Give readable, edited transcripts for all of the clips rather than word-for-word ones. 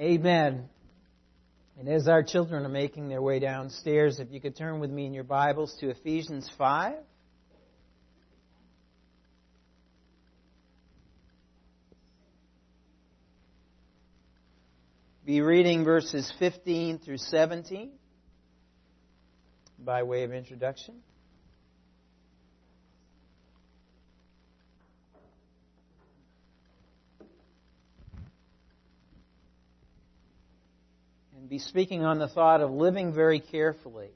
Amen. And as our children are making their way downstairs, if you could turn with me in your Bibles to Ephesians 5. Be reading verses 15 through 17 by way of introduction. And be speaking on the thought of living very carefully.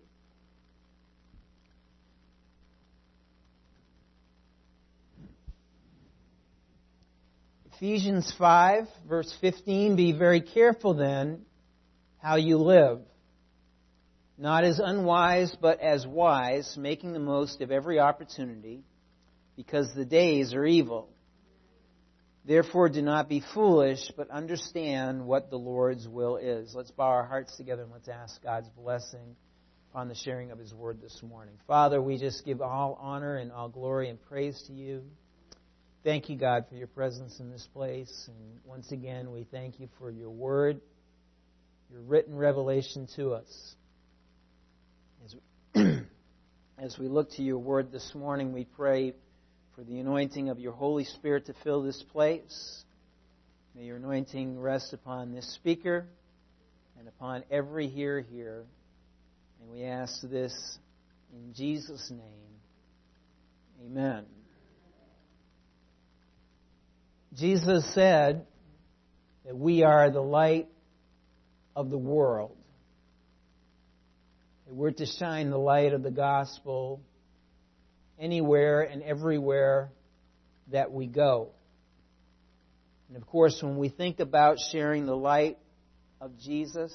Ephesians 5, verse 15, be very careful then how you live, not as unwise but as wise, making the most of every opportunity, because the days are evil. Therefore do not be foolish, but understand what the Lord's will is. Let's bow our hearts together and let's ask God's blessing on the sharing of His Word this morning. Father, we just give all honor and all glory and praise to You. Thank You, God, for Your presence in this place. And once again, we thank You for Your Word, Your written revelation to us. As we look to Your Word this morning, we pray for the anointing of Your Holy Spirit to fill this place. May Your anointing rest upon this speaker and upon every hearer here. And we ask this in Jesus' name. Amen. Jesus said that we are the light of the world. That we're to shine the light of the gospel anywhere and everywhere that we go. And of course, when we think about sharing the light of Jesus,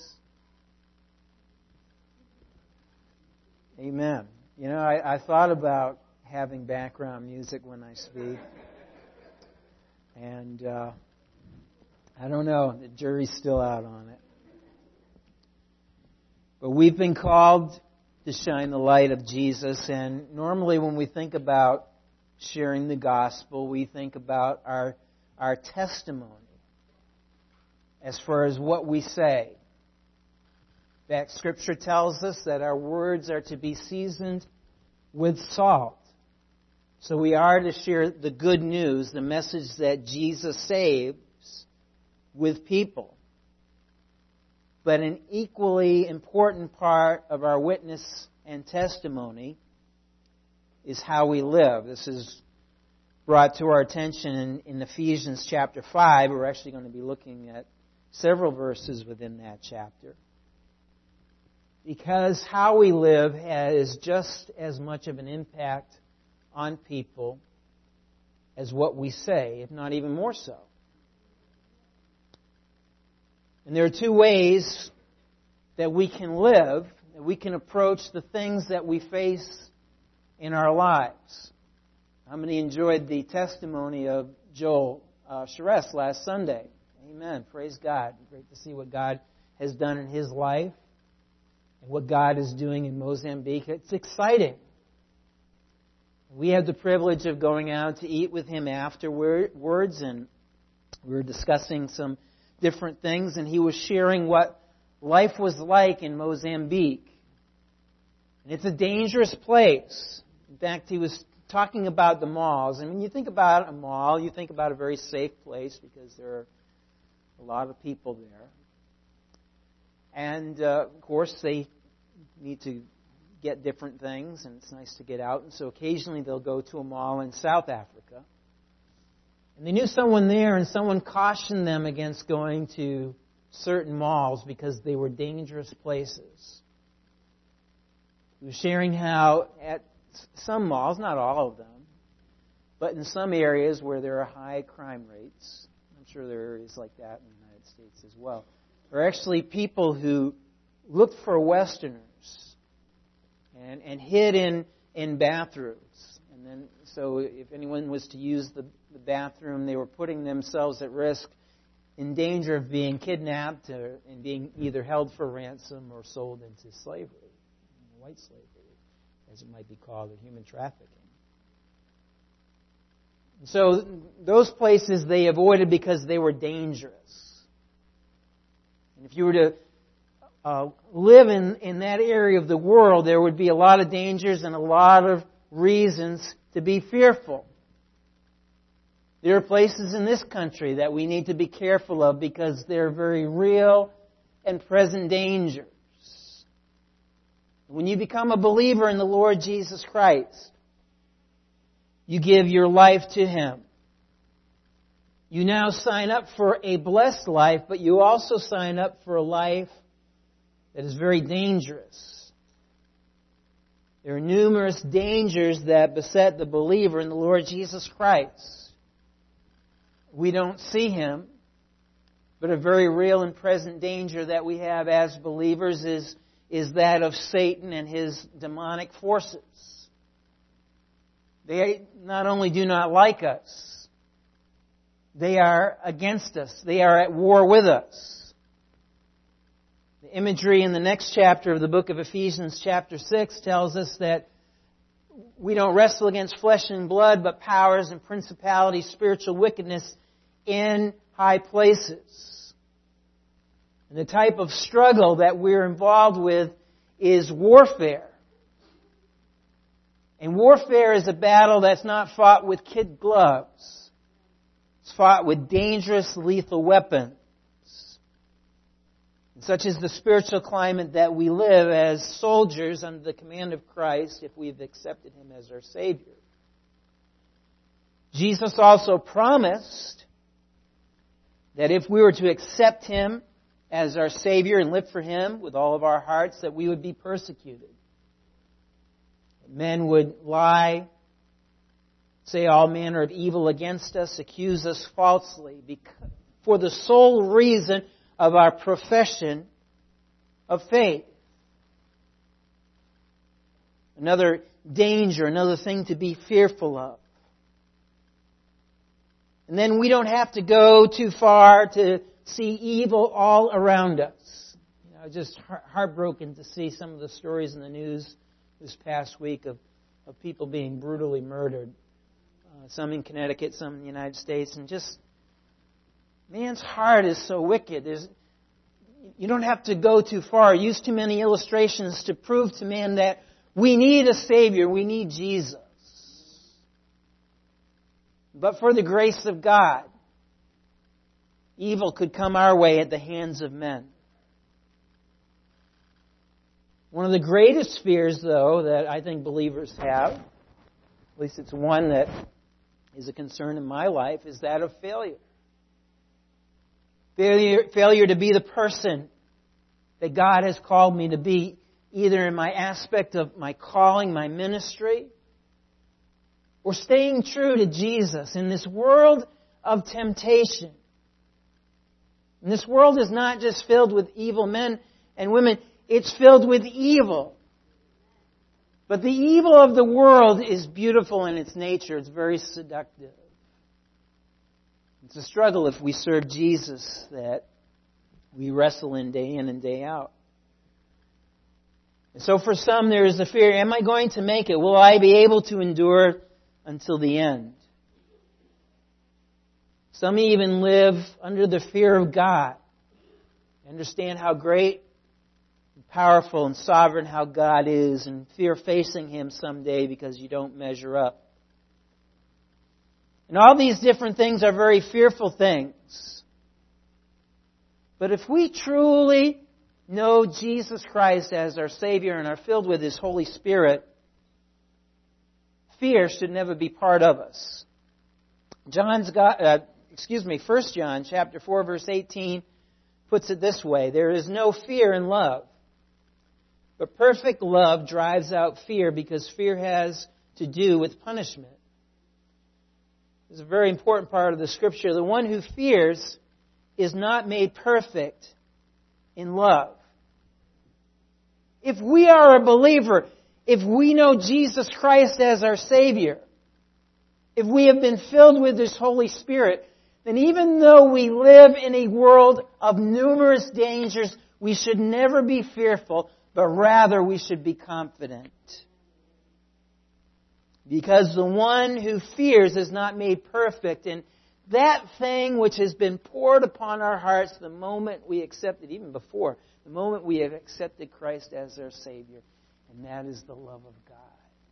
amen. You know, I thought about having background music when I speak. And I don't know, the jury's still out on it. But we've been called to shine the light of Jesus. And normally when we think about sharing the gospel, we think about our testimony as far as what we say. In fact, Scripture tells us that our words are to be seasoned with salt. So we are to share the good news, the message that Jesus saves, with people. But an equally important part of our witness and testimony is how we live. This is brought to our attention in Ephesians chapter 5. We're actually going to be looking at several verses within that chapter. Because how we live has just as much of an impact on people as what we say, if not even more so. And there are two ways that we can live, that we can approach the things that we face in our lives. How many enjoyed the testimony of Joel Charest last Sunday? Amen. Praise God. Great to see what God has done in his life and what God is doing in Mozambique. It's exciting. We had the privilege of going out to eat with him afterwards, and we were discussing some different things, and he was sharing what life was like in Mozambique. And it's a dangerous place. In fact, he was talking about the malls. And when you think about a mall, you think about a very safe place because there are a lot of people there. And, of course, they need to get different things, and it's nice to get out. And so occasionally they'll go to a mall in South Africa. And they knew someone there, and someone cautioned them against going to certain malls because they were dangerous places. He was sharing how at some malls, not all of them, but in some areas where there are high crime rates, I'm sure there are areas like that in the United States as well, there are actually people who looked for Westerners and hid in bathrooms. And then, so if anyone was to use the bathroom, they were putting themselves at risk, in danger of being kidnapped and being either held for ransom or sold into slavery, white slavery, as it might be called, or human trafficking. So those places they avoided because they were dangerous. And if you were to live in that area of the world, there would be a lot of dangers and a lot of reasons to be fearful. There are places in this country that we need to be careful of because they're very real and present dangers. When you become a believer in the Lord Jesus Christ, you give your life to Him. You now sign up for a blessed life, but you also sign up for a life that is very dangerous. There are numerous dangers that beset the believer in the Lord Jesus Christ. We don't see Him, but a very real and present danger that we have as believers is that of Satan and his demonic forces. They not only do not like us, they are against us. They are at war with us. The imagery in the next chapter of the book of Ephesians, chapter 6, tells us that we don't wrestle against flesh and blood, but powers and principalities, spiritual wickedness in high places. And the type of struggle that we're involved with is warfare. And warfare is a battle that's not fought with kid gloves. It's fought with dangerous, lethal weapons. And such is the spiritual climate that we live as soldiers under the command of Christ if we've accepted Him as our Savior. Jesus also promised that if we were to accept Him as our Savior and live for Him with all of our hearts, that we would be persecuted. Men would lie, say all manner of evil against us, accuse us falsely for the sole reason of our profession of faith. Another danger, another thing to be fearful of. And then we don't have to go too far to see evil all around us. I was just heartbroken to see some of the stories in the news this past week of people being brutally murdered. Some in Connecticut, some in the United States. And just, man's heart is so wicked. You don't have to go too far. Use too many illustrations to prove to man that we need a Savior. We need Jesus. But for the grace of God, evil could come our way at the hands of men. One of the greatest fears, though, that I think believers have, at least it's one that is a concern in my life, is that of failure. Failure to be the person that God has called me to be, either in my aspect of my calling, my ministry, or staying true to Jesus in this world of temptation. And this world is not just filled with evil men and women, it's filled with evil. But the evil of the world is beautiful in its nature. It's very seductive. It's a struggle if we serve Jesus that we wrestle in and day out. And so for some there is the fear, am I going to make it? Will I be able to endure until the end? Some even live under the fear of God. Understand how great, powerful, and sovereign how God is, and fear facing Him someday because you don't measure up. And all these different things are very fearful things. But if we truly know Jesus Christ as our Savior and are filled with His Holy Spirit, fear should never be part of us. 1 John chapter 4, verse 18 puts it this way: there is no fear in love, but perfect love drives out fear, because fear has to do with punishment. This is a very important part of the Scripture. The one who fears is not made perfect in love. If we are a believer, if we know Jesus Christ as our Savior, if we have been filled with His Holy Spirit, then even though we live in a world of numerous dangers, we should never be fearful, but rather we should be confident. Because the one who fears is not made perfect in that thing which has been poured upon our hearts the moment we accepted, even before, the moment we have accepted Christ as our Savior. And that is the love of God.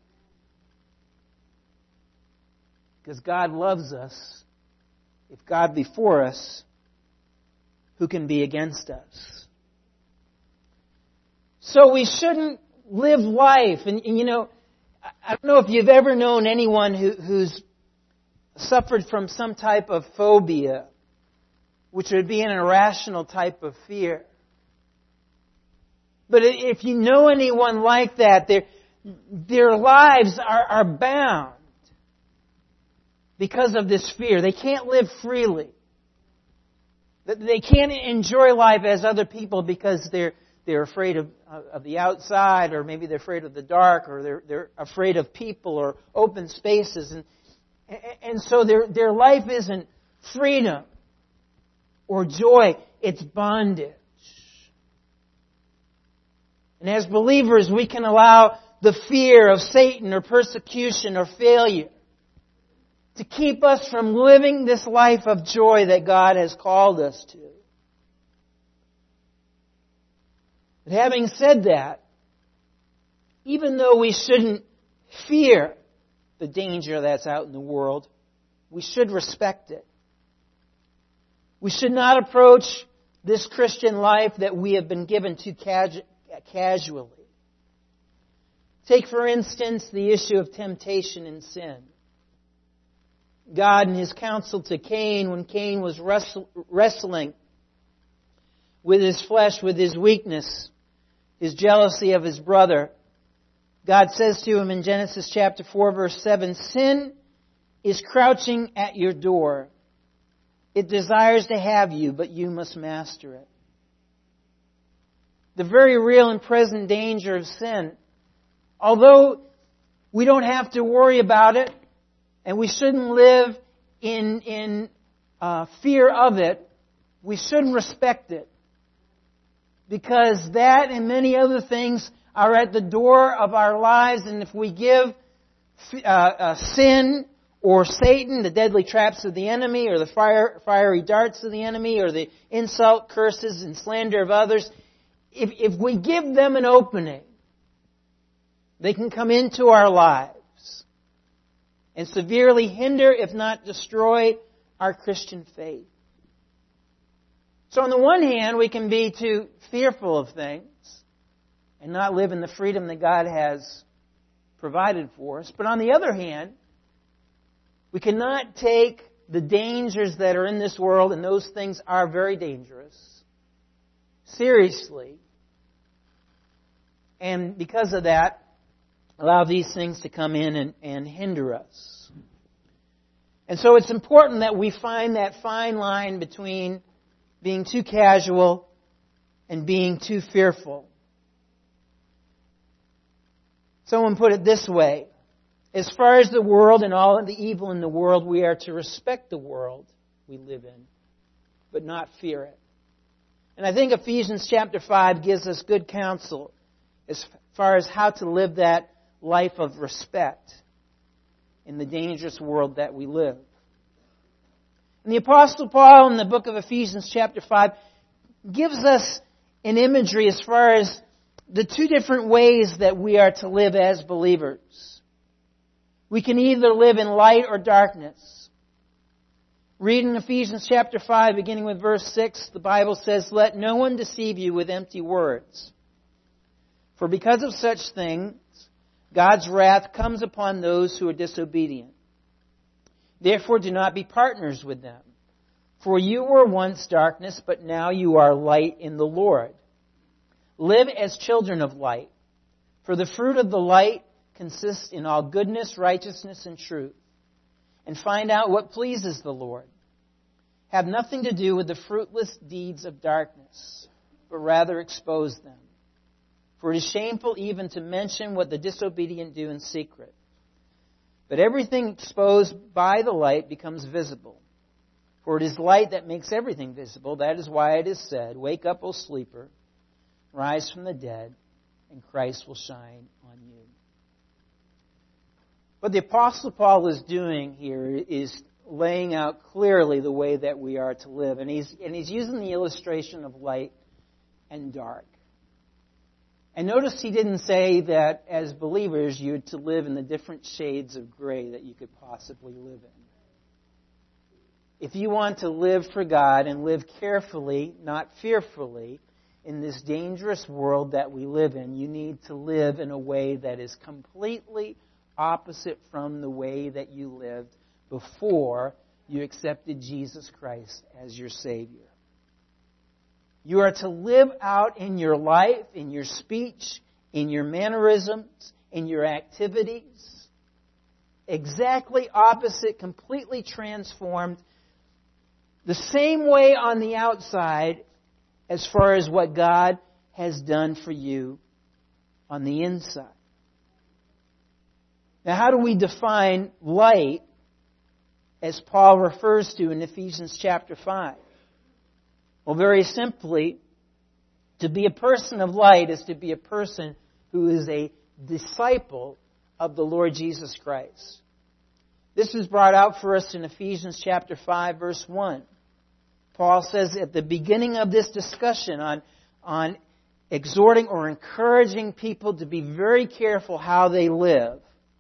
Because God loves us. If God be for us, who can be against us? So we shouldn't live life. And you know, I don't know if you've ever known anyone who's suffered from some type of phobia, which would be an irrational type of fear. But if you know anyone like that, their lives are bound because of this fear. They can't live freely. They can't enjoy life as other people because they're afraid of the outside, or maybe they're afraid of the dark, or they're afraid of people or open spaces. And so their life isn't freedom or joy, it's bondage. And as believers, we can allow the fear of Satan or persecution or failure to keep us from living this life of joy that God has called us to. But having said that, even though we shouldn't fear the danger that's out in the world, we should respect it. We should not approach this Christian life that we have been given too casually. Take, for instance, the issue of temptation and sin. God, in His counsel to Cain, when Cain was wrestling with his flesh, with his weakness, his jealousy of his brother, God says to him in Genesis chapter 4, verse 7, "Sin is crouching at your door. It desires to have you, but you must master it." The very real and present danger of sin, although we don't have to worry about it, and we shouldn't live in fear of it, we should respect it. Because that and many other things are at the door of our lives, and if we give sin or Satan, the deadly traps of the enemy, or the fiery darts of the enemy, or the insult, curses, and slander of others, if we give them an opening, they can come into our lives and severely hinder, if not destroy, our Christian faith. So on the one hand, we can be too fearful of things and not live in the freedom that God has provided for us. But on the other hand, we cannot take the dangers that are in this world, and those things are very dangerous, seriously. And because of that, allow these things to come in and hinder us. And so it's important that we find that fine line between being too casual and being too fearful. Someone put it this way: as far as the world and all of the evil in the world, we are to respect the world we live in, but not fear it. And I think Ephesians chapter 5 gives us good counsel as far as how to live that life of respect in the dangerous world that we live. And the Apostle Paul in the book of Ephesians chapter 5 gives us an imagery as far as the two different ways that we are to live as believers. We can either live in light or darkness. Reading Ephesians chapter 5, beginning with verse 6, the Bible says, "Let no one deceive you with empty words. For because of such things, God's wrath comes upon those who are disobedient. Therefore do not be partners with them. For you were once darkness, but now you are light in the Lord. Live as children of light. For the fruit of the light consists in all goodness, righteousness, and truth. And find out what pleases the Lord. Have nothing to do with the fruitless deeds of darkness, but rather expose them. For it is shameful even to mention what the disobedient do in secret. But everything exposed by the light becomes visible. For it is light that makes everything visible. That is why it is said, 'Wake up, O sleeper, rise from the dead, and Christ will shine on you.'" What the Apostle Paul is doing here is laying out clearly the way that we are to live. And he's using the illustration of light and dark. And notice he didn't say that as believers you're to live in the different shades of gray that you could possibly live in. If you want to live for God and live carefully, not fearfully, in this dangerous world that we live in, you need to live in a way that is completely opposite from the way that you lived before you accepted Jesus Christ as your Savior. You are to live out in your life, in your speech, in your mannerisms, in your activities, exactly opposite, completely transformed, the same way on the outside as far as what God has done for you on the inside. Now, how do we define light as Paul refers to in Ephesians chapter 5? Well, very simply, to be a person of light is to be a person who is a disciple of the Lord Jesus Christ. This is brought out for us in Ephesians chapter 5, verse 1. Paul says at the beginning of this discussion on exhorting or encouraging people to be very careful how they live,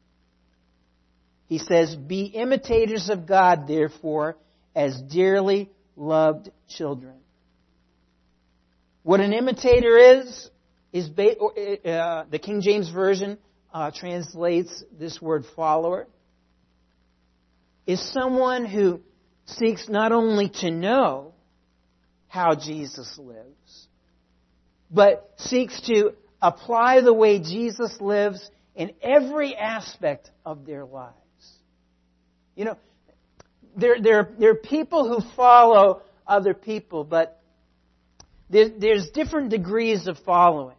he says, "Be imitators of God, therefore, as dearly loved children." What an imitator is the King James Version translates this word follower, is someone who seeks not only to know how Jesus lives, but seeks to apply the way Jesus lives in every aspect of their lives. You know, there are people who follow other people, but there's different degrees of following.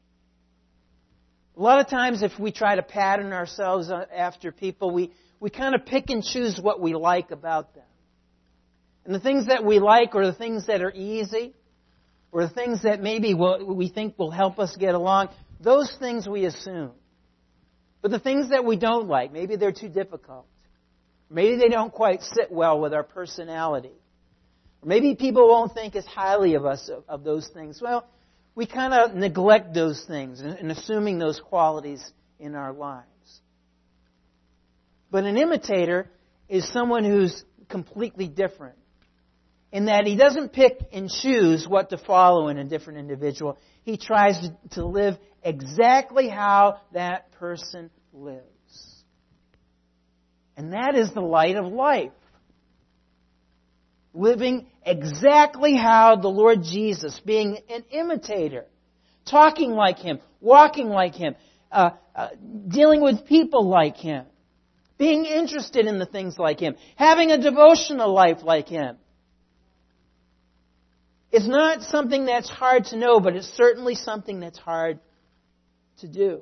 A lot of times if we try to pattern ourselves after people, we kind of pick and choose what we like about them. And the things that we like are the things that are easy, or the things that maybe we think will help us get along. Those things we assume. But the things that we don't like, maybe they're too difficult. Maybe they don't quite sit well with our personality. Or maybe people won't think as highly of us of those things. Well, we kind of neglect those things in assuming those qualities in our lives. But an imitator is someone who's completely different, in that he doesn't pick and choose what to follow in a different individual. He tries to live exactly how that person lives. And that is the light of life. Living exactly how the Lord Jesus, being an imitator, talking like Him, walking like Him, dealing with people like Him, being interested in the things like Him, having a devotional life like Him. It's not something that's hard to know, but it's certainly something that's hard to do.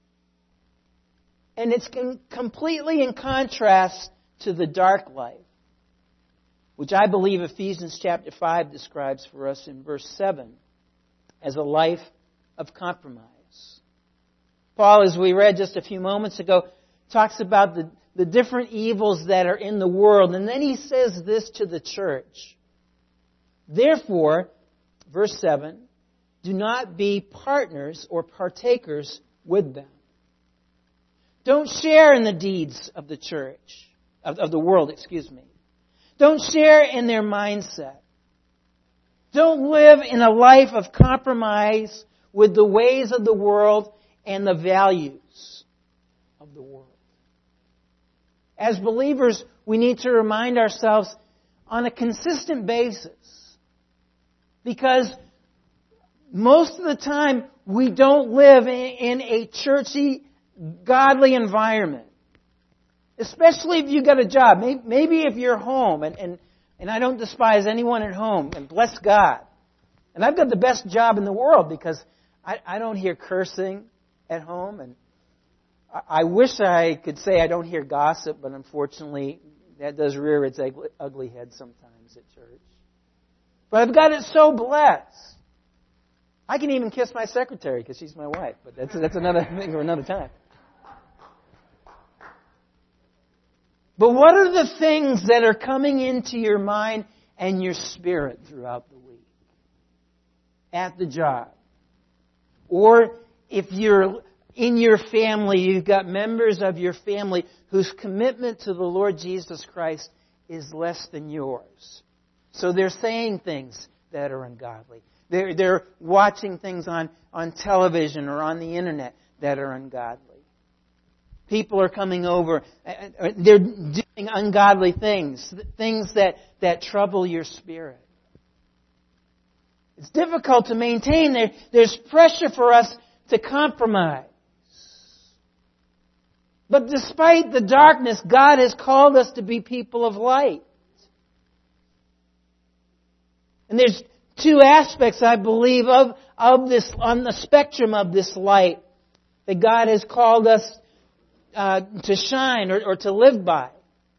And it's completely in contrast to the dark life, which I believe Ephesians chapter 5 describes for us in verse 7 as a life of compromise. Paul, as we read just a few moments ago, talks about the different evils that are in the world. And then he says this to the church. Therefore, verse 7, do not be partners or partakers with them. Don't share in the deeds of the church, of the world, Don't share in their mindset. Don't live in a life of compromise with the ways of the world and the values of the world. As believers, we need to remind ourselves on a consistent basis, because most of the time we don't live in a churchy, godly environment. Especially if you've got a job. Maybe if you're home, and I don't despise anyone at home, and bless God. And I've got the best job in the world because I don't hear cursing at home. And I wish I could say I don't hear gossip, but unfortunately that does rear its ugly head sometimes at church. But I've got it so blessed. I can even kiss my secretary because she's my wife, but that's another thing for another time. But what are the things that are coming into your mind and your spirit throughout the week? At the job. Or if you're in your family, you've got members of your family whose commitment to the Lord Jesus Christ is less than yours. So they're saying things that are ungodly. They're watching things on television or on the internet that are ungodly. People are coming over. They're doing ungodly things. Things that trouble your spirit. It's difficult to maintain. There's pressure for us to compromise. But despite the darkness, God has called us to be people of light. And there's two aspects, I believe, of this, on the spectrum of this light, that God has called us to shine or to live by.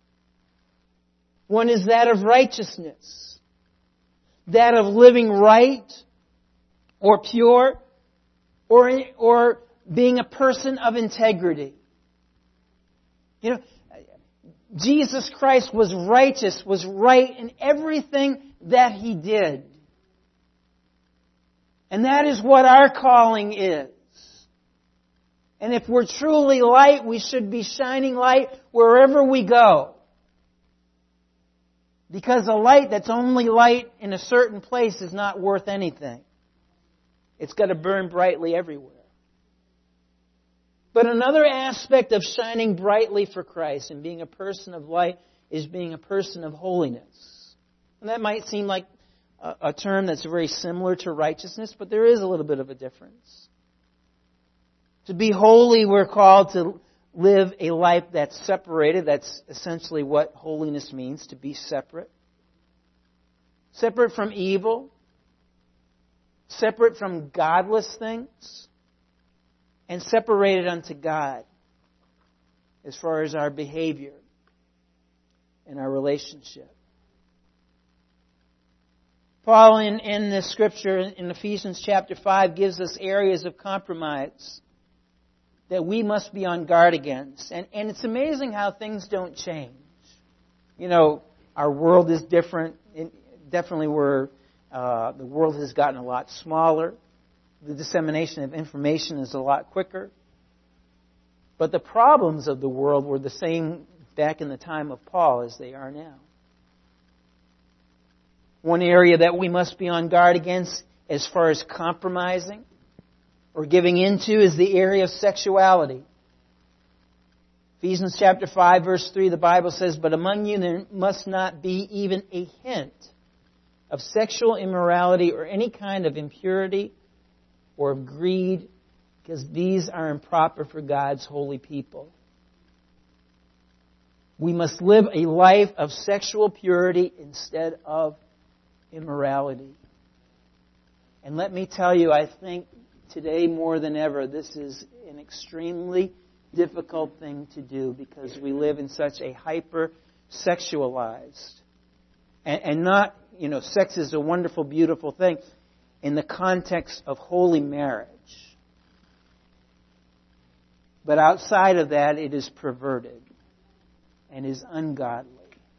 One is that of righteousness. That of living right or pure or being a person of integrity. You know, Jesus Christ was righteous, was right in everything that He did. And that is what our calling is. And if we're truly light, we should be shining light wherever we go. Because a light that's only light in a certain place is not worth anything. It's got to burn brightly everywhere. But another aspect of shining brightly for Christ and being a person of light is being a person of holiness. And that might seem like a term that's very similar to righteousness, but there is a little bit of a difference. To be holy, we're called to live a life that's separated. That's essentially what holiness means, to be separate. Separate from evil. Separate from godless things. And separated unto God as far as our behavior and our relationship. Paul in this scripture in Ephesians chapter 5 gives us areas of compromise that we must be on guard against. And it's amazing how things don't change. You know, our world is different. Definitely the world has gotten a lot smaller. The dissemination of information is a lot quicker. But the problems of the world were the same back in the time of Paul as they are now. One area that we must be on guard against as far as compromising or giving into is the area of sexuality. Ephesians chapter 5 verse 3, the Bible says, "But among you there must not be even a hint of sexual immorality or any kind of impurity or of greed, because these are improper for God's holy people." We must live a life of sexual purity instead of immorality. And let me tell you, I think today more than ever, this is an extremely difficult thing to do because we live in such a hyper-sexualized and not, you know, sex is a wonderful, beautiful thing in the context of holy marriage. But outside of that, it is perverted and is ungodly.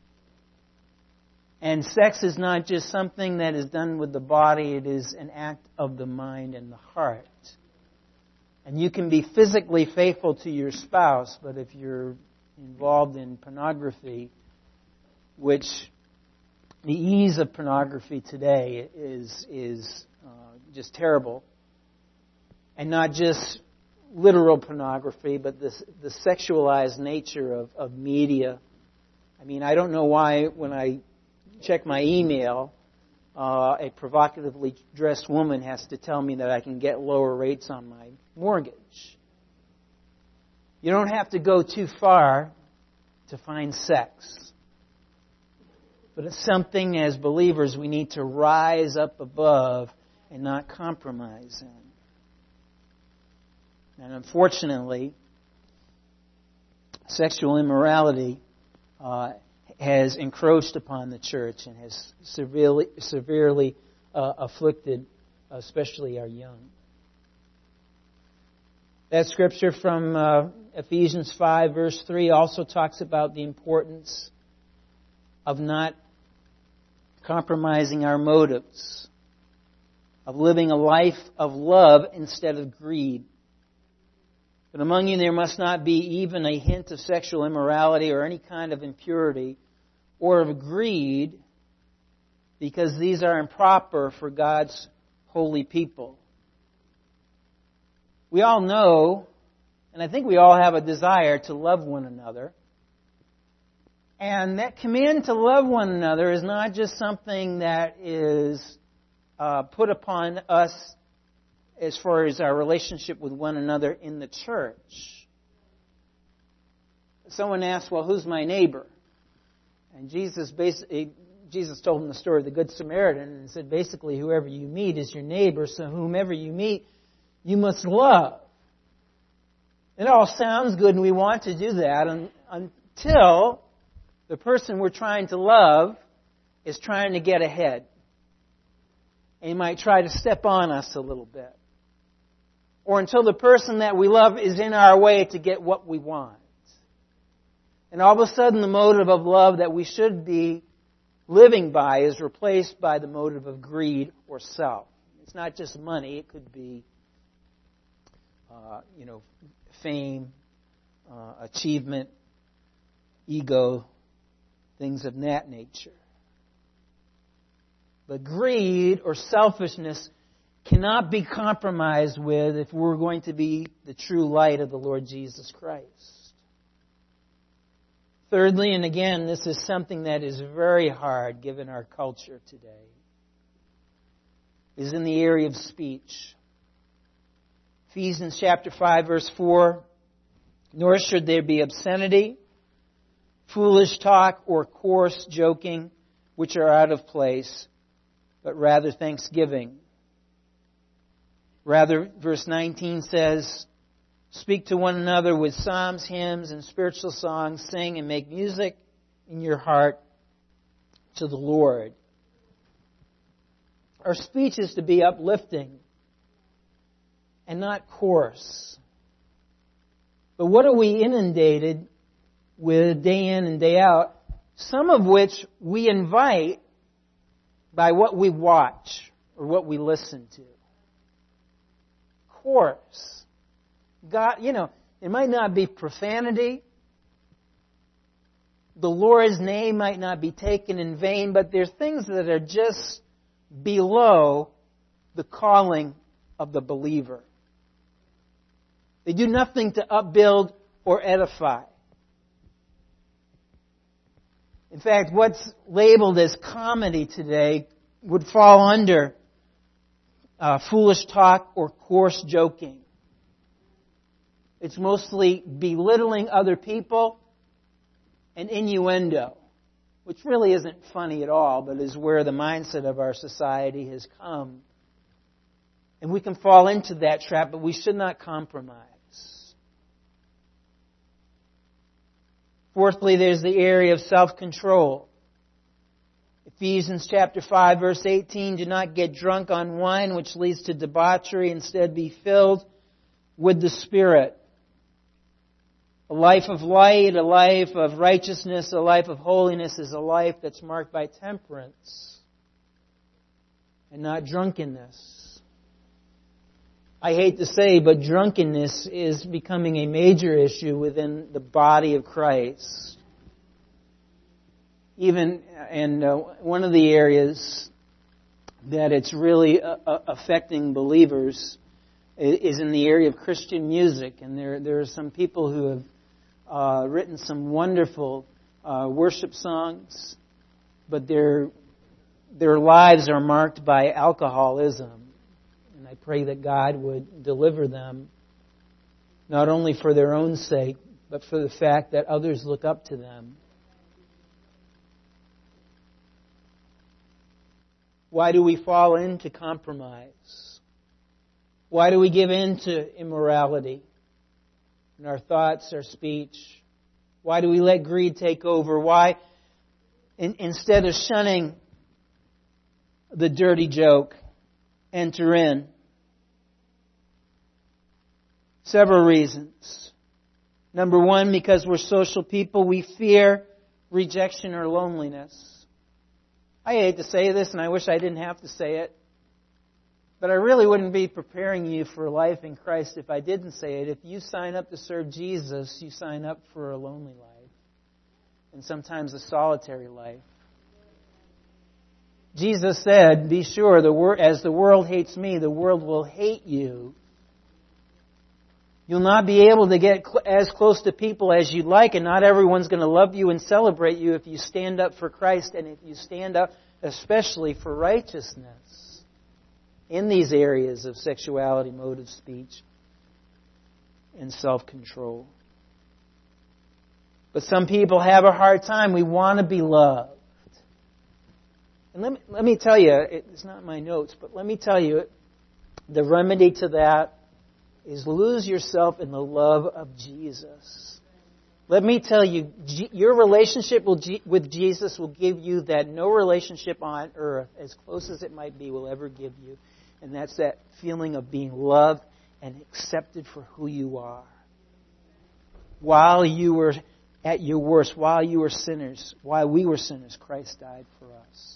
And sex is not just something that is done with the body, it is an act of the mind and the heart. And you can be physically faithful to your spouse, but if you're involved in pornography, which the ease of pornography today is just terrible, and not just literal pornography, but the sexualized nature of media. I mean, I don't know why when I check my email, a provocatively dressed woman has to tell me that I can get lower rates on my mortgage. You don't have to go too far to find sex. But it's something as believers we need to rise up above and not compromise in. And unfortunately, sexual immorality has encroached upon the church and has severely afflicted especially our young. That scripture from Ephesians 5, verse 3 also talks about the importance of not compromising our motives, of living a life of love instead of greed. But among you there must not be even a hint of sexual immorality or any kind of impurity or of greed, because these are improper for God's holy people. We all know, and I think we all have a desire to love one another. And that command to love one another is not just something that is put upon us as far as our relationship with one another in the church. Someone asked, well, who's my neighbor? And Jesus told them the story of the Good Samaritan and said, basically, whoever you meet is your neighbor, so whomever you meet, you must love. It all sounds good and we want to do that until the person we're trying to love is trying to get ahead. And he might try to step on us a little bit. Or until the person that we love is in our way to get what we want. And all of a sudden the motive of love that we should be living by is replaced by the motive of greed or self. It's not just money. It could be, fame, achievement, ego, things of that nature. But greed or selfishness cannot be compromised with if we're going to be the true light of the Lord Jesus Christ. Thirdly, and again, this is something that is very hard given our culture today, is in the area of speech. Ephesians chapter 5, verse 4, nor should there be obscenity, foolish talk, or coarse joking, which are out of place, but rather thanksgiving. Rather, verse 19 says, speak to one another with psalms, hymns, and spiritual songs. Sing and make music in your heart to the Lord. Our speech is to be uplifting and not coarse. But what are we inundated with day in and day out? Some of which we invite by what we watch or what we listen to. Coarse. God, it might not be profanity. The Lord's name might not be taken in vain, but there's things that are just below the calling of the believer. They do nothing to upbuild or edify. In fact, what's labeled as comedy today would fall under foolish talk or coarse joking. It's mostly belittling other people and innuendo, which really isn't funny at all, but is where the mindset of our society has come. And we can fall into that trap, but we should not compromise. Fourthly, there's the area of self-control. Ephesians chapter 5, verse 18, do not get drunk on wine, which leads to debauchery. Instead, be filled with the Spirit. A life of light, a life of righteousness, a life of holiness is a life that's marked by temperance and not drunkenness. I hate to say, but drunkenness is becoming a major issue within the body of Christ. Even, and one of the areas that it's really affecting believers is in the area of Christian music. And there are some people who have written some wonderful worship songs, but their lives are marked by alcoholism. And I pray that God would deliver them, not only for their own sake, but for the fact that others look up to them. Why do we fall into compromise? Why do we give in to immorality in our thoughts, our speech? Why do we let greed take over? Why, instead of shunning the dirty joke, enter in? Several reasons. Number one, because we're social people, we fear rejection or loneliness. I hate to say this, and I wish I didn't have to say it, but I really wouldn't be preparing you for life in Christ if I didn't say it. If you sign up to serve Jesus, you sign up for a lonely life, and sometimes a solitary life. Jesus said, be sure, as the world hates me, the world will hate you. You'll not be able to get as close to people as you'd like, and not everyone's going to love you and celebrate you if you stand up for Christ and if you stand up especially for righteousness in these areas of sexuality, motive, speech, and self-control. But some people have a hard time. We want to be loved. And let me tell you, it's not in my notes, but let me tell you, the remedy to that is lose yourself in the love of Jesus. Let me tell you, your relationship with Jesus will give you that no relationship on earth, as close as it might be, will ever give you. And that's that feeling of being loved and accepted for who you are. While you were at your worst, while you were sinners, while we were sinners, Christ died for us.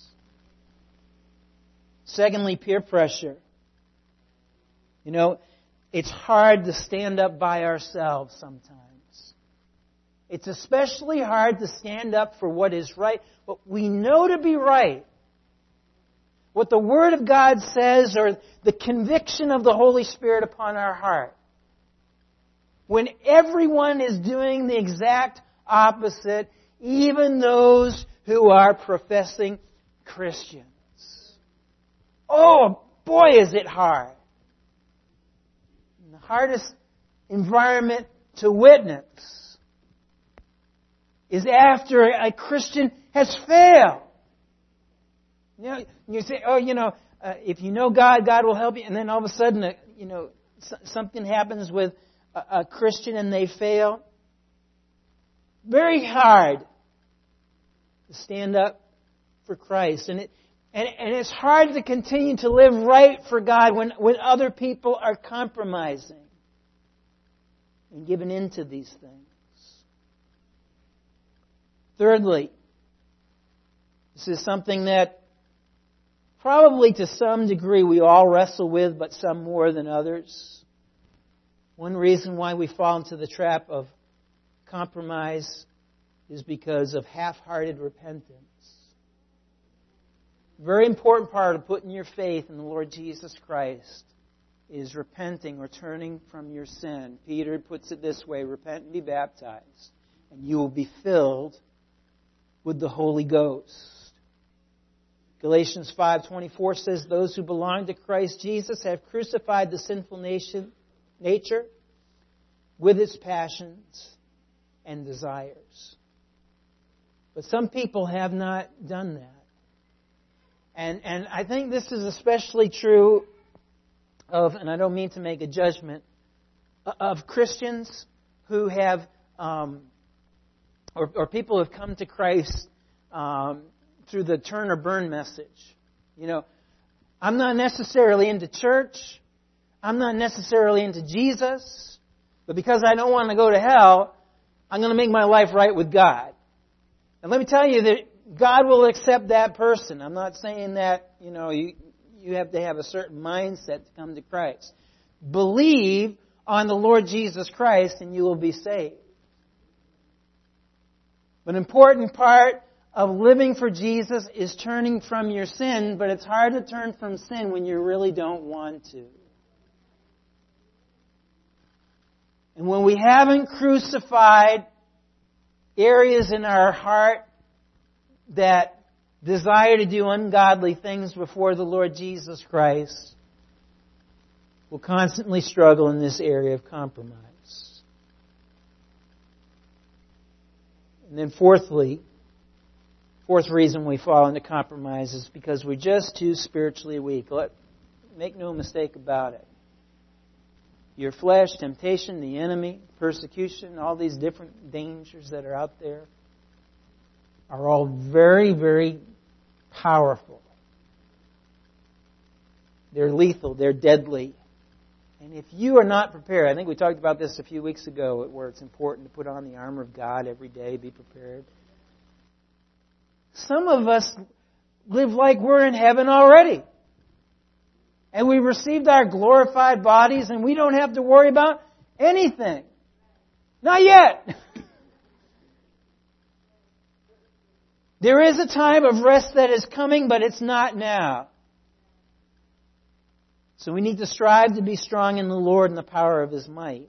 Secondly, peer pressure. You know, it's hard to stand up by ourselves sometimes. It's especially hard to stand up for what is right, what we know to be right. What the Word of God says, or the conviction of the Holy Spirit upon our heart. When everyone is doing the exact opposite, even those who are professing Christians. Oh, boy, is it hard. The hardest environment to witness is after a Christian has failed. You know, you say, if you know God, God will help you. And then all of a sudden, something happens with a Christian and they fail. Very hard to stand up for Christ. And it's hard to continue to live right for God when other people are compromising and giving in to these things. Thirdly, this is something that probably to some degree we all wrestle with, but some more than others. One reason why we fall into the trap of compromise is because of half-hearted repentance. A very important part of putting your faith in the Lord Jesus Christ is repenting or turning from your sin. Peter puts it this way, repent and be baptized, and you will be filled with the Holy Ghost. Galatians 5:24 says, those who belong to Christ Jesus have crucified the sinful nature with its passions and desires. But some people have not done that. And I think this is especially true of, and I don't mean to make a judgment, of Christians who have, or people who have come to Christ through the turn or burn message. You know, I'm not necessarily into church. I'm not necessarily into Jesus. But because I don't want to go to hell, I'm going to make my life right with God. And let me tell you that God will accept that person. I'm not saying that, you have to have a certain mindset to come to Christ. Believe on the Lord Jesus Christ and you will be saved. An important part of living for Jesus is turning from your sin, but it's hard to turn from sin when you really don't want to. And when we haven't crucified areas in our heart that desire to do ungodly things before the Lord Jesus Christ, we'll constantly struggle in this area of compromise. And then fourth reason we fall into compromise is because we're just too spiritually weak. Make no mistake about it. Your flesh, temptation, the enemy, persecution, all these different dangers that are out there are all very, very powerful. They're lethal. They're deadly. And if you are not prepared, I think we talked about this a few weeks ago, where it's important to put on the armor of God every day, be prepared. Some of us live like we're in heaven already. And we received our glorified bodies and we don't have to worry about anything. Not yet. There is a time of rest that is coming, but it's not now. So we need to strive to be strong in the Lord and the power of His might.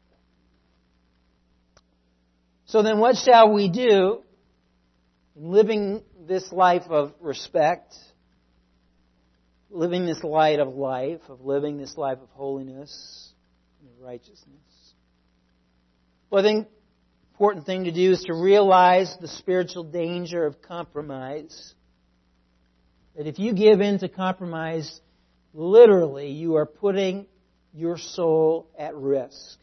So then what shall we do in living this life of respect, living this light of life, of living this life of holiness and righteousness? Well, I think the important thing to do is to realize the spiritual danger of compromise. That if you give in to compromise, literally, you are putting your soul at risk.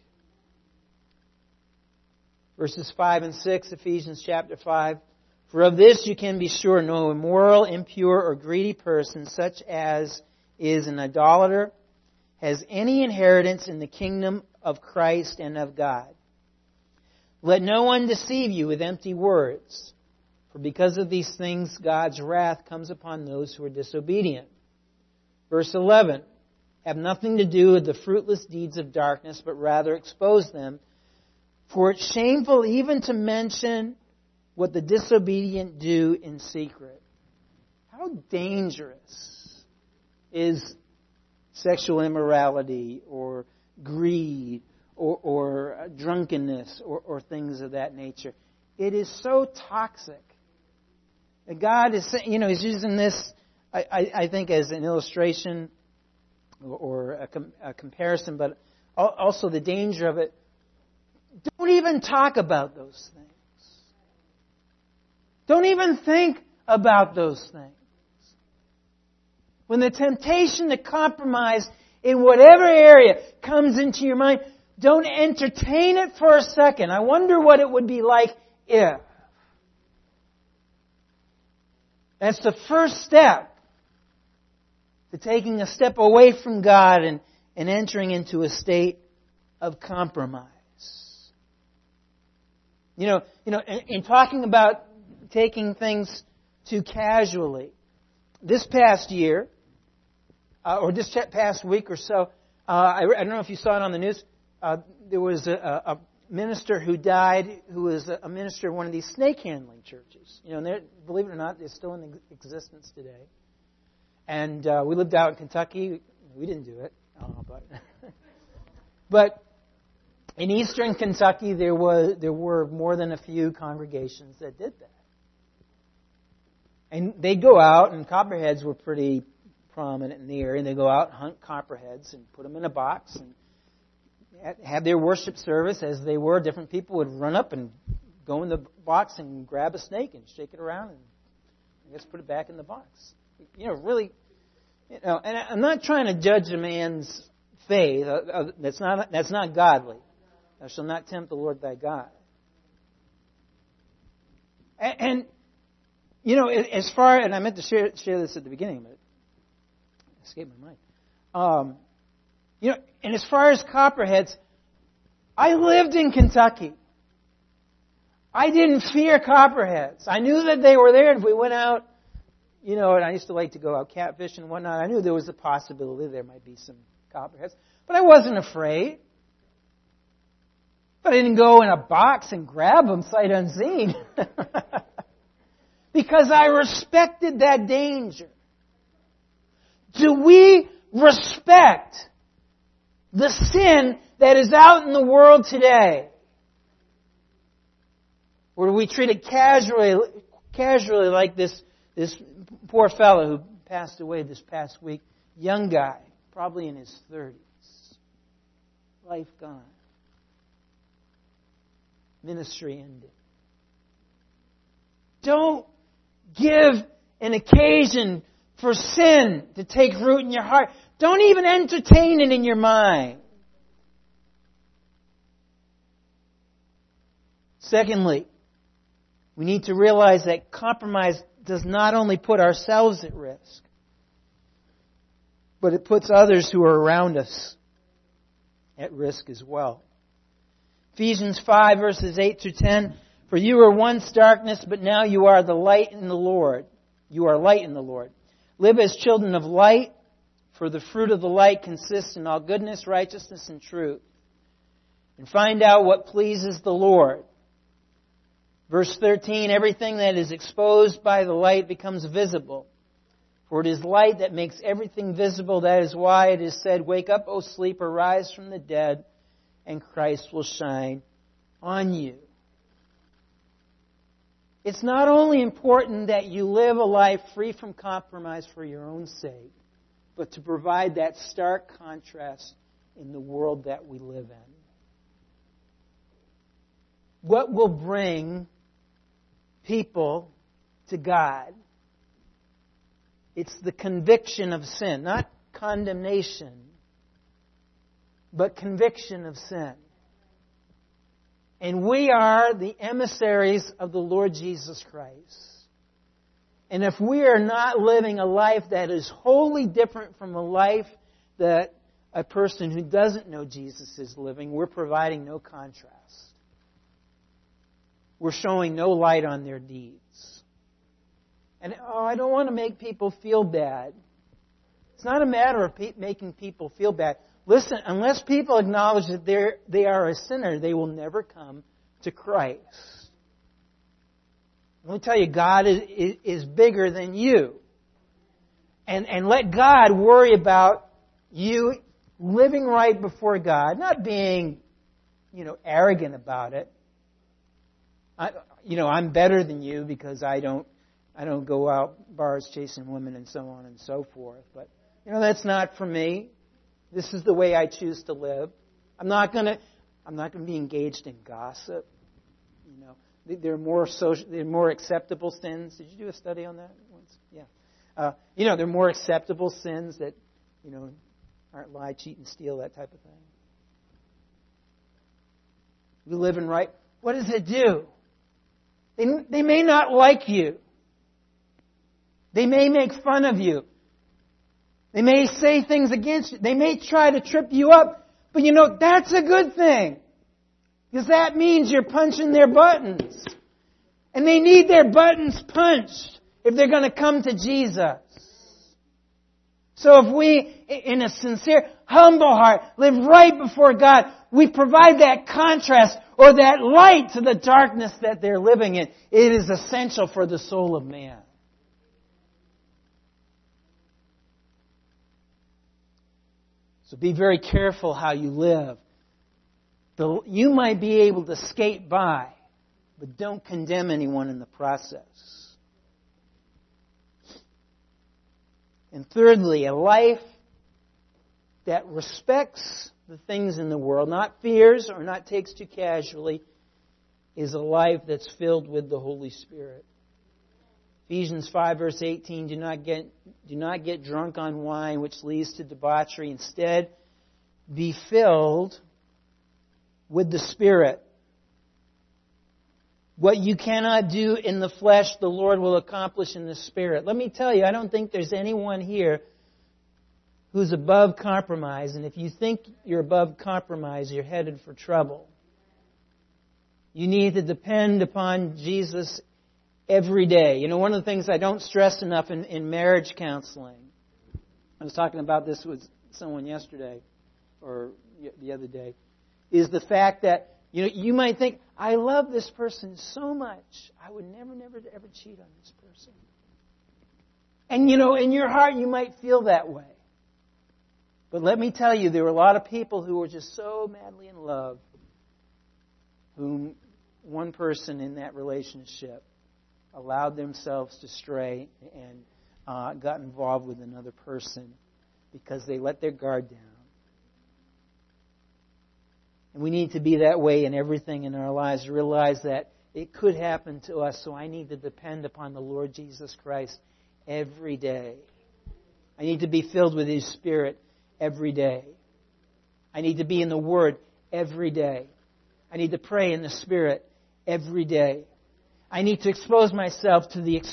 Verses 5 and 6, Ephesians chapter 5. For of this you can be sure, no immoral, impure, or greedy person, such as is an idolater, has any inheritance in the kingdom of Christ and of God. Let no one deceive you with empty words, for because of these things God's wrath comes upon those who are disobedient. Verse 11, have nothing to do with the fruitless deeds of darkness, but rather expose them. For it's shameful even to mention what the disobedient do in secret. How dangerous is sexual immorality or greed or drunkenness or things of that nature? It is so toxic. God is saying, He's using this, I think, as an illustration or a comparison, but also the danger of it. Don't even talk about those things. Don't even think about those things. When the temptation to compromise in whatever area comes into your mind, don't entertain it for a second. I wonder what it would be like if. That's the first step to taking a step away from God and entering into a state of compromise. In talking about taking things too casually, this past year, or this past week or so, I don't know if you saw it on the news, there was a minister who died who was a minister of one of these snake handling churches. And believe it or not, they're still in existence today. And we lived out in Kentucky. We didn't do it. But in eastern Kentucky, there were more than a few congregations that did that. And they'd go out, and copperheads were pretty prominent in the area, and they'd go out and hunt copperheads and put them in a box and have their worship service. As they were, different people would run up and go in the box and grab a snake and shake it around and I guess put it back in the box. Really, and I'm not trying to judge a man's faith. That's not godly. Thou shalt not tempt the Lord thy God. And as far, and I meant to share this at the beginning, but it escaped my mind. And as far as copperheads, I lived in Kentucky. I didn't fear copperheads. I knew that they were there. If we went out, and I used to like to go out catfishing and whatnot, I knew there was a possibility there might be some copperheads. But I wasn't afraid. But I didn't go in a box and grab them sight unseen. Because I respected that danger. Do we respect the sin that is out in the world today? Or do we treat it casually like this poor fellow who passed away this past week? Young guy, probably in his 30s. Life gone. Ministry ended. Don't give an occasion for sin to take root in your heart. Don't even entertain it in your mind. Secondly, we need to realize that compromise does not only put ourselves at risk, but it puts others who are around us at risk as well. Ephesians 5 verses 8 through 10. For you were once darkness, but now you are the light in the Lord. You are light in the Lord. Live as children of light, for the fruit of the light consists in all goodness, righteousness, and truth. And find out what pleases the Lord. Verse 13, everything that is exposed by the light becomes visible. For it is light that makes everything visible. That is why it is said, wake up, O sleeper, rise from the dead, and Christ will shine on you. It's not only important that you live a life free from compromise for your own sake, but to provide that stark contrast in the world that we live in. What will bring people to God? It's the conviction of sin, not condemnation, but conviction of sin. And we are the emissaries of the Lord Jesus Christ. And if we are not living a life that is wholly different from a life that a person who doesn't know Jesus is living, we're providing no contrast. We're showing no light on their deeds. And I don't want to make people feel bad. It's not a matter of making people feel bad. Listen, unless people acknowledge that they are a sinner, they will never come to Christ. Let me tell you, God is bigger than you. And let God worry about you living right before God, not being, arrogant about it. I'm better than you because I don't go out bars chasing women and so on and so forth. But, that's not for me. This is the way I choose to live. I'm not going to be engaged in gossip. There are more acceptable sins. Did you do a study on that once? Yeah. There are more acceptable sins that, aren't lie, cheat, and steal, that type of thing. We live in right. What does it do? They may not like you. They may make fun of you. They may say things against you. They may try to trip you up. But that's a good thing. Because that means you're punching their buttons. And they need their buttons punched if they're going to come to Jesus. So if we, in a sincere, humble heart, live right before God, we provide that contrast or that light to the darkness that they're living in. It is essential for the soul of man. So be very careful how you live. You might be able to skate by, but don't condemn anyone in the process. And thirdly, a life that respects the things in the world, not fears or not takes too casually, is a life that's filled with the Holy Spirit. Ephesians 5 verse 18, do not get drunk on wine, which leads to debauchery. Instead, be filled with the Spirit. What you cannot do in the flesh, the Lord will accomplish in the Spirit. Let me tell you, I don't think there's anyone here who's above compromise. And if you think you're above compromise, you're headed for trouble. You need to depend upon Jesus every day. One of the things I don't stress enough in marriage counseling, I was talking about this with someone yesterday or the other day, is the fact that you might think, I love this person so much, I would never, ever cheat on this person. And in your heart you might feel that way. But let me tell you, there were a lot of people who were just so madly in love, whom one person in that relationship allowed themselves to stray and got involved with another person because they let their guard down. And we need to be that way in everything in our lives. Realize that it could happen to us, so I need to depend upon the Lord Jesus Christ every day. I need to be filled with His Spirit every day. I need to be in the Word every day. I need to pray in the Spirit every day. I need to expose myself to the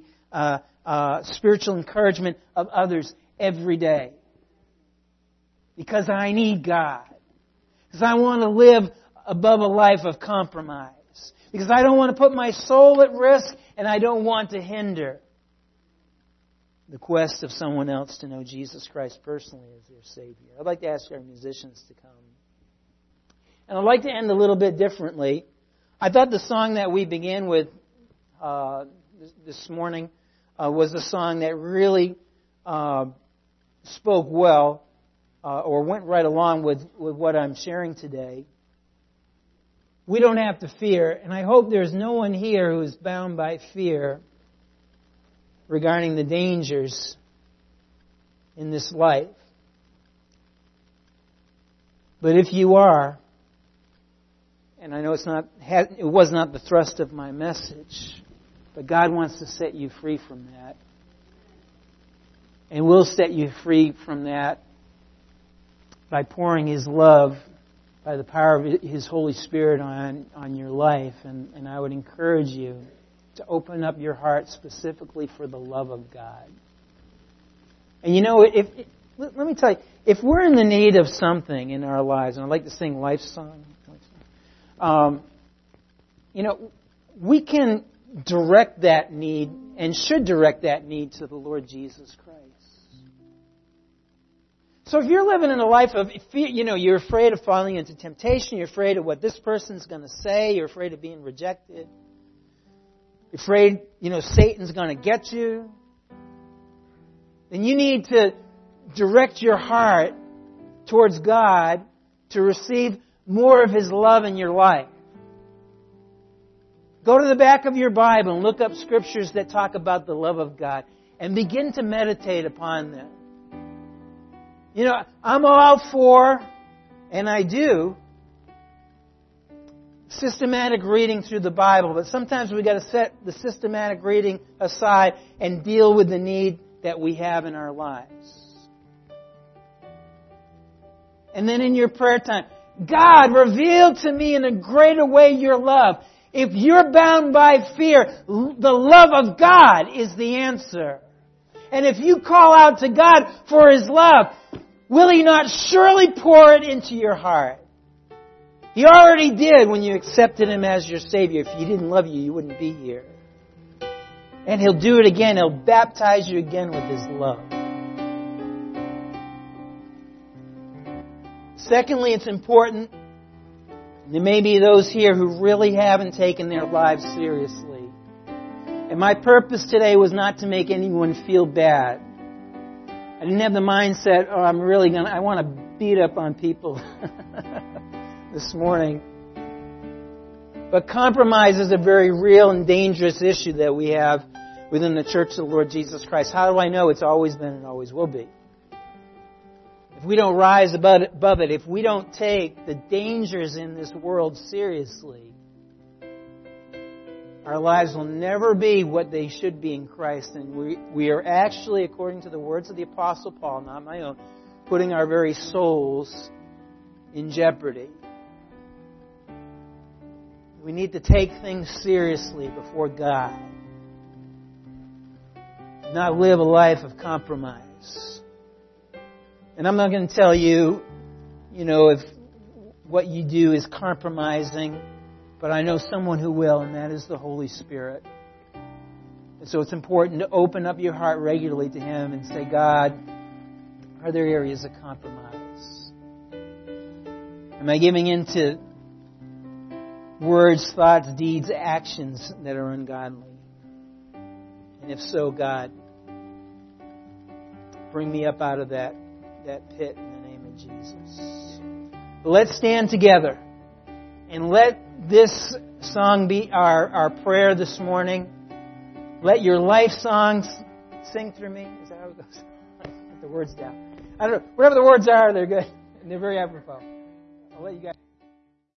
spiritual encouragement of others every day. Because I need God. Because I want to live above a life of compromise. Because I don't want to put my soul at risk, and I don't want to hinder the quest of someone else to know Jesus Christ personally as their Savior. I'd like to ask our musicians to come. And I'd like to end a little bit differently. I thought the song that we began with this morning was a song that really spoke well or went right along with what I'm sharing today. We don't have to fear, and I hope there's no one here who is bound by fear regarding the dangers in this life. But if you are, and I know it was not the thrust of my message, but God wants to set you free from that. And will set you free from that by pouring His love, by the power of His Holy Spirit on your life. And I would encourage you to open up your heart specifically for the love of God. And you know, let me tell you, if we're in the need of something in our lives, and I'd like to sing Life Song, you know, we can direct that need and should direct that need to the Lord Jesus Christ. So if you're living in a life of fear, you know, you're afraid of falling into temptation, you're afraid of what this person's going to say, you're afraid of being rejected, you're afraid, you know, Satan's going to get you, then you need to direct your heart towards God to receive more of His love in your life. Go to the back of your Bible and look up scriptures that talk about the love of God and begin to meditate upon them. You know, I'm all for, and I do, systematic reading through the Bible, but sometimes we've got to set the systematic reading aside and deal with the need that we have in our lives. And then in your prayer time, God, reveal to me in a greater way your love. If you're bound by fear, the love of God is the answer. And if you call out to God for His love, will He not surely pour it into your heart? He already did when you accepted Him as your Savior. If He didn't love you, you wouldn't be here. And He'll do it again. He'll baptize you again with His love. Secondly, it's important, there may be those here who really haven't taken their lives seriously. And my purpose today was not to make anyone feel bad. I didn't have the mindset, I want to beat up on people this morning. But compromise is a very real and dangerous issue that we have within the Church of the Lord Jesus Christ. How do I know? It's always been and always will be. If we don't rise above it, if we don't take the dangers in this world seriously, our lives will never be what they should be in Christ. And we are actually, according to the words of the Apostle Paul, not my own, putting our very souls in jeopardy. We need to take things seriously before God. Not live a life of compromise. And I'm not going to tell you, if what you do is compromising, but I know someone who will, and that is the Holy Spirit. And so it's important to open up your heart regularly to Him and say, God, are there areas of compromise? Am I giving in to words, thoughts, deeds, actions that are ungodly? And if so, God, bring me up out of that pit in the name of Jesus. But let's stand together and let this song be our prayer this morning. Let your life songs sing through me. Is that how it goes? Put the words down. I don't know. Whatever the words are, they're good. And they're very apropos. I'll let you guys.